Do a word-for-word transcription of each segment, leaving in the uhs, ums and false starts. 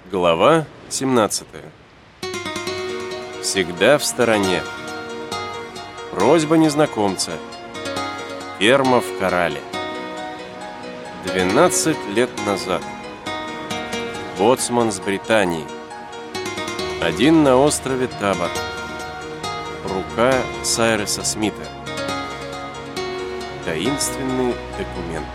Глава семнадцатая. Всегда в стороне. Просьба незнакомца. Ферма в Корале. двенадцать лет назад. Боцман с Британии. Один на острове Табор. Рука Сайреса Смита. Таинственный документ.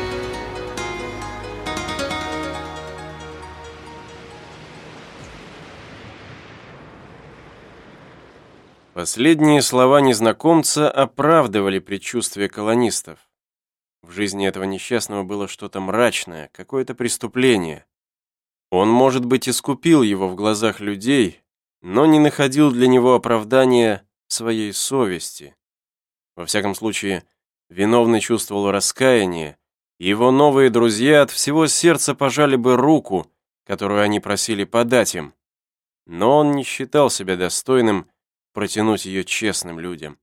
Последние слова незнакомца оправдывали предчувствия колонистов. В жизни этого несчастного было что-то мрачное, какое-то преступление. Он, может быть, искупил его в глазах людей, но не находил для него оправдания в своей совести. Во всяком случае, виновный чувствовал раскаяние, и его новые друзья от всего сердца пожали бы руку, которую они просили подать им. Но он не считал себя достойным протянуть ее честным людям.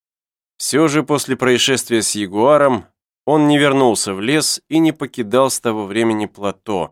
Все же после происшествия с ягуаром он не вернулся в лес и не покидал с того времени плато.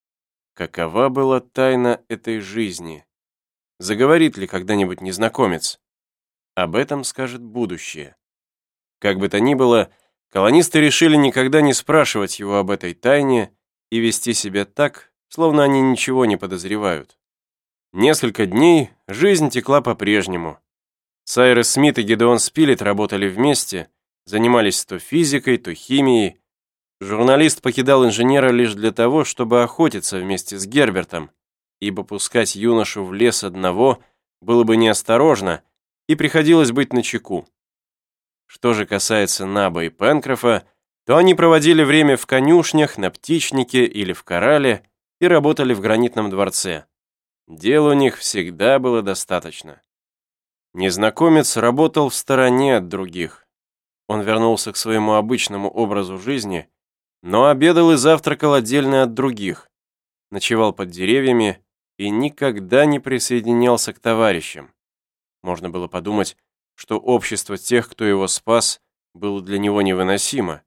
Какова была тайна этой жизни? Заговорит ли когда-нибудь незнакомец? Об этом скажет будущее. Как бы то ни было, колонисты решили никогда не спрашивать его об этой тайне и вести себя так, словно они ничего не подозревают. Несколько дней жизнь текла по-прежнему. Сайрес Смит и Гидеон Спилет работали вместе, занимались то физикой, то химией. Журналист покидал инженера лишь для того, чтобы охотиться вместе с Гербертом, ибо пускать юношу в лес одного было бы неосторожно, и приходилось быть начеку. Что же касается Наба и Пенкрофа, то они проводили время в конюшнях, на птичнике или в Корале и работали в гранитном дворце. Дел у них всегда было достаточно. Незнакомец работал в стороне от других. Он вернулся к своему обычному образу жизни, но обедал и завтракал отдельно от других, ночевал под деревьями и никогда не присоединялся к товарищам. Можно было подумать, что общество тех, кто его спас, было для него невыносимо.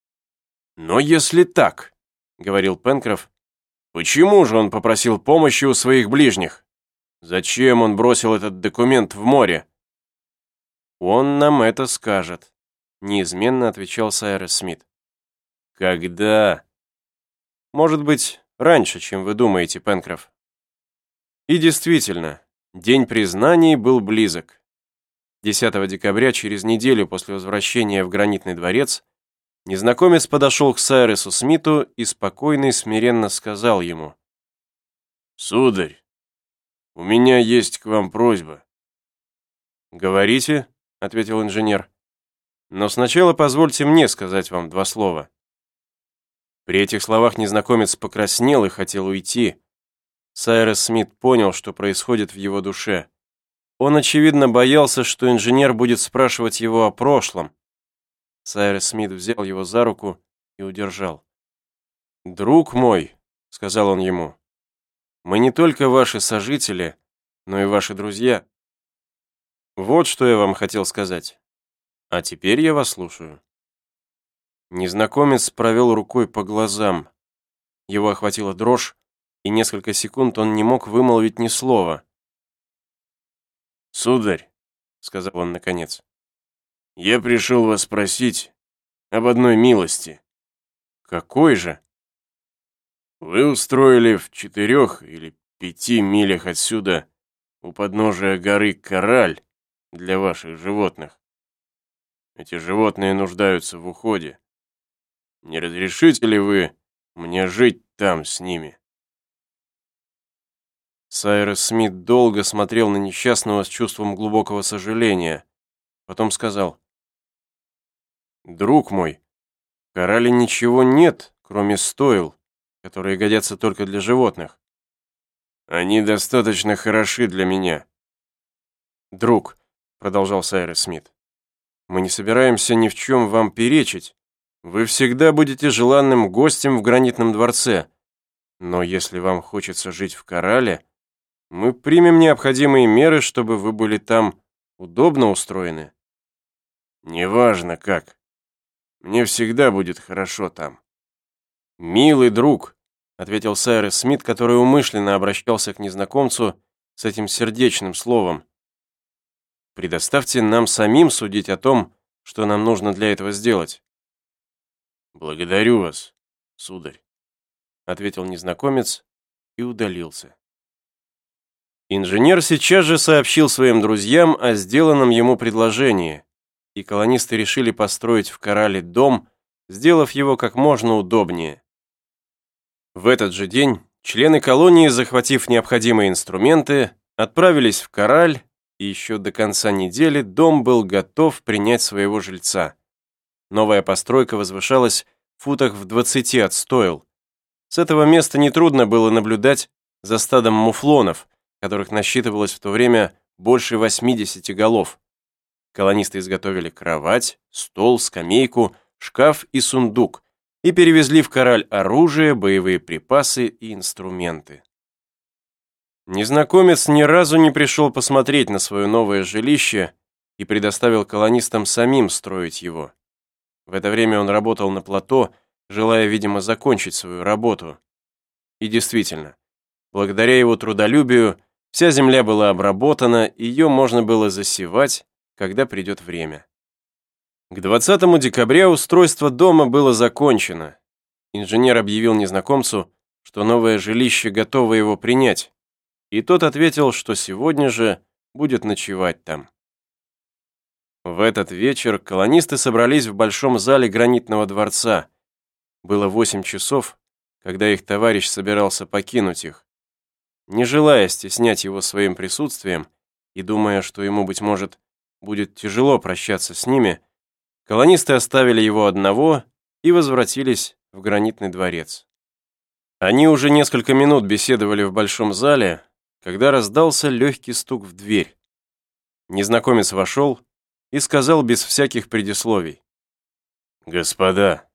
«Но если так, — говорил Пенкроф, — почему же он попросил помощи у своих ближних? Зачем он бросил этот документ в море?» «Он нам это скажет», — неизменно отвечал Сайрес Смит. «Когда?» «Может быть, раньше, чем вы думаете, Пенкроф». И действительно, день признаний был близок. десятого декабря, через неделю после возвращения в Гранитный дворец, незнакомец подошел к Сайресу Смиту и спокойно и смиренно сказал ему: «Сударь, у меня есть к вам просьба». «Говорите», — ответил инженер, «но сначала позвольте мне сказать вам два слова». При этих словах незнакомец покраснел и хотел уйти. Сайрес Смит понял, что происходит в его душе. Он, очевидно, боялся, что инженер будет спрашивать его о прошлом. Сайрес Смит взял его за руку и удержал. «Друг мой», — сказал он ему, — «мы не только ваши сожители, но и ваши друзья. Вот что я вам хотел сказать. А теперь я вас слушаю». Незнакомец провел рукой по глазам. Его охватила дрожь, и несколько секунд он не мог вымолвить ни слова. «Сударь», — сказал он наконец, — «я пришел вас спросить об одной милости». «Какой же?» «Вы устроили в четырех или пяти милях отсюда, у подножия горы Кораль, для ваших животных. Эти животные нуждаются в уходе. Не разрешите ли вы мне жить там с ними?» Сайрес Смит долго смотрел на несчастного с чувством глубокого сожаления. Потом сказал: «Друг мой, в Корале ничего нет, кроме стойл, которые годятся только для животных. Они достаточно хороши для меня». «Друг», — продолжал Сайрес Смит, — «мы не собираемся ни в чем вам перечить. Вы всегда будете желанным гостем в Гранитном дворце. Но если вам хочется жить в Корале, мы примем необходимые меры, чтобы вы были там удобно устроены». «Неважно как. Мне всегда будет хорошо там». «Милый друг, ответил Сайрес Смит, который умышленно обращался к незнакомцу с этим сердечным словом. «Предоставьте нам самим судить о том, что нам нужно для этого сделать». «Благодарю вас, сударь», — ответил незнакомец и удалился. Инженер сейчас же сообщил своим друзьям о сделанном ему предложении, и колонисты решили построить в Корале дом, сделав его как можно удобнее. В этот же день члены колонии, захватив необходимые инструменты, отправились в Кораль, и еще до конца недели дом был готов принять своего жильца. Новая постройка возвышалась в футах в двадцати от стойл. С этого места нетрудно было наблюдать за стадом муфлонов, которых насчитывалось в то время больше восьмидесяти голов. Колонисты изготовили кровать, стол, скамейку, шкаф и сундук и перевезли в Кораль оружие, боевые припасы и инструменты. Незнакомец ни разу не пришел посмотреть на свое новое жилище и предоставил колонистам самим строить его. В это время он работал на плато, желая, видимо, закончить свою работу. И действительно, благодаря его трудолюбию, вся земля была обработана, и ее можно было засевать, когда придет время. К двадцатому декабря устройство дома было закончено. Инженер объявил незнакомцу, что новое жилище готово его принять, и тот ответил, что сегодня же будет ночевать там. В этот вечер колонисты собрались в большом зале гранитного дворца. Было восемь часов, когда их товарищ собирался покинуть их. Не желая стеснять его своим присутствием и думая, что ему, быть может, будет тяжело прощаться с ними, колонисты оставили его одного и возвратились в гранитный дворец. Они уже несколько минут беседовали в большом зале, когда раздался легкий стук в дверь. Незнакомец вошел и сказал без всяких предисловий: «Господа,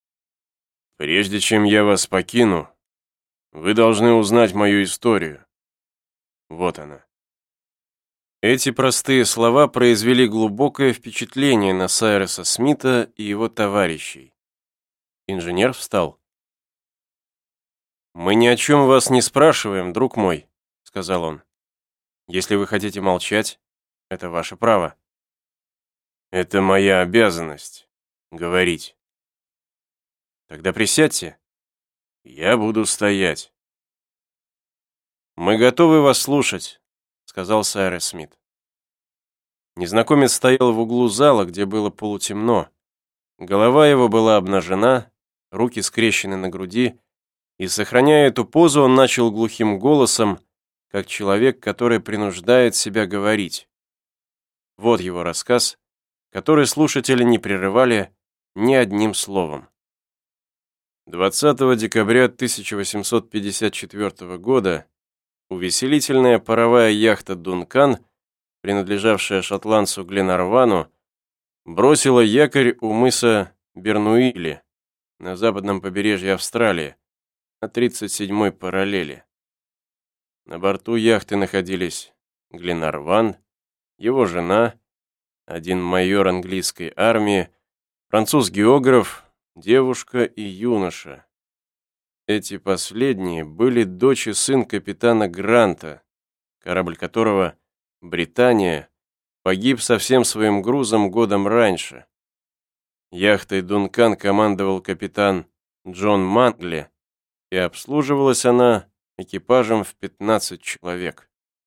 прежде чем я вас покину, вы должны узнать мою историю. Вот она». Эти простые слова произвели глубокое впечатление на Сайреса Смита и его товарищей. Инженер встал. «Мы ни о чем вас не спрашиваем, друг мой», — сказал он. «Если вы хотите молчать, это ваше право». «Это моя обязанность — говорить». «Тогда присядьте». «Я буду стоять». «Мы готовы вас слушать», — сказал Сайрес Смит. Незнакомец стоял в углу зала, где было полутемно. Голова его была обнажена, руки скрещены на груди, и, сохраняя эту позу, он начал глухим голосом, как человек, который принуждает себя говорить. Вот его рассказ, который слушатели не прерывали ни одним словом. двадцатого декабря тысяча восемьсот пятьдесят четвёртого года увеселительная паровая яхта «Дункан», принадлежавшая шотландцу Гленарвану, бросила якорь у мыса Бернуилли на западном побережье Австралии на тридцать седьмой параллели. На борту яхты находились Гленарван, его жена, один майор английской армии, француз-географ, девушка и юноша. Эти последние были дочь и сын капитана Гранта, корабль которого, Британия, погиб со всем своим грузом годом раньше. Яхтой «Дункан» командовал капитан Джон Мантли, и обслуживалась она экипажем в пятнадцать человек.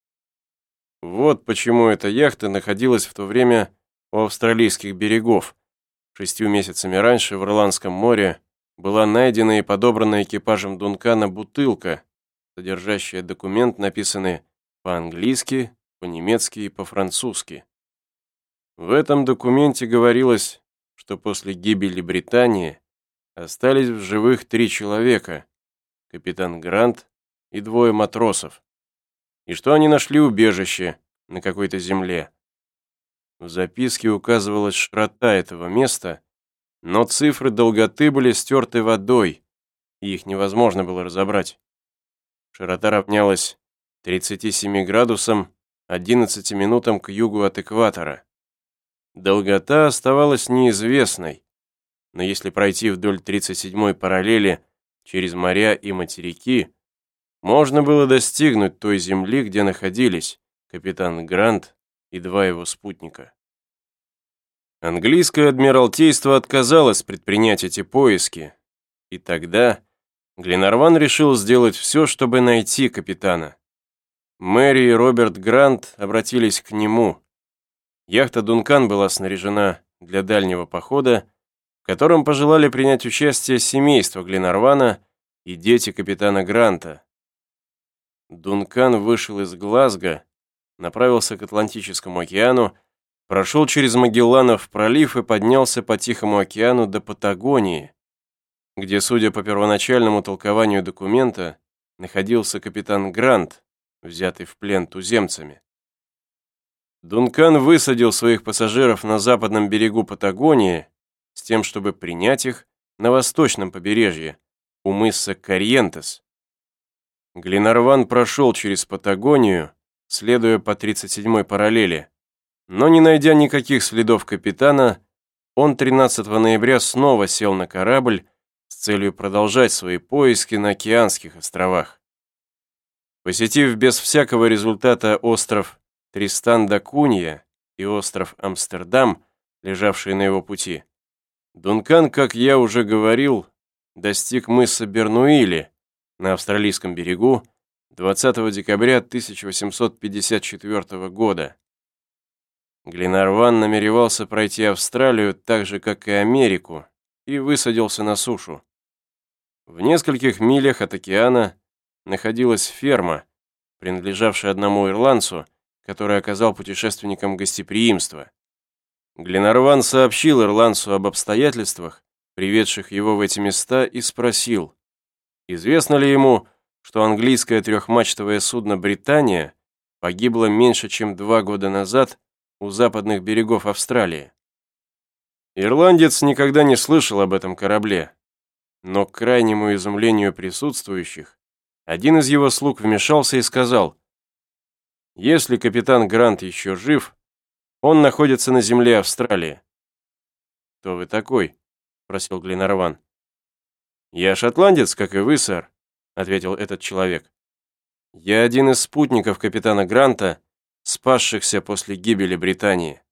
Вот почему эта яхта находилась в то время у австралийских берегов. Шестью месяцами раньше в Ирландском море была найдена и подобрана экипажем «Дункана» бутылка, содержащая документ, написанный по-английски, по-немецки и по-французски. В этом документе говорилось, что после гибели Британии остались в живых три человека, капитан Грант и двое матросов, и что они нашли убежище на какой-то земле. В записке указывалась широта этого места, но цифры долготы были стерты водой, и их невозможно было разобрать. Широта равнялась тридцати семи градусам одиннадцати минутам к югу от экватора. Долгота оставалась неизвестной, но если пройти вдоль тридцать седьмой параллели через моря и материки, можно было достигнуть той земли, где находились капитан Грант и два его спутника. Английское адмиралтейство отказалось предпринять эти поиски, и тогда Гленарван решил сделать все, чтобы найти капитана. Мэри и Роберт Грант обратились к нему. Яхта «Дункан» была снаряжена для дальнего похода, в котором пожелали принять участие семейство Гленарвана и дети капитана Гранта. «Дункан» вышел из Глазго, направился к Атлантическому океану, прошел через Магелланов пролив и поднялся по Тихому океану до Патагонии, где, судя по первоначальному толкованию документа, находился капитан Грант, взятый в плен туземцами. «Дункан» высадил своих пассажиров на западном берегу Патагонии с тем, чтобы принять их на восточном побережье, у мыса Корьентес. Гленарван прошел через Патагонию, следуя по тридцать седьмой параллели, но не найдя никаких следов капитана, он тринадцатого ноября снова сел на корабль с целью продолжать свои поиски на Океанских островах. Посетив без всякого результата остров Тристан-да-Кунья и остров Амстердам, лежавшие на его пути, Дункан, как я уже говорил, достиг мыса Бернуили на австралийском берегу двадцатого декабря тысяча восемьсот пятьдесят четвёртого года. Гленарван намеревался пройти Австралию так же, как и Америку, и высадился на сушу. В нескольких милях от океана находилась ферма, принадлежавшая одному ирландцу, который оказал путешественникам гостеприимство. Гленарван сообщил ирландцу об обстоятельствах, приведших его в эти места, и спросил, известно ли ему, что английское трехмачтовое судно «Британия» погибло меньше, чем два года назад у западных берегов Австралии. Ирландец никогда не слышал об этом корабле, но к крайнему изумлению присутствующих один из его слуг вмешался и сказал, если капитан Грант еще жив, он находится на земле Австралии. «Кто вы такой?» – спросил Гленарван. «Я шотландец, как и вы, сэр», – ответил этот человек. «Я один из спутников капитана Гранта, спасшихся после гибели Британии».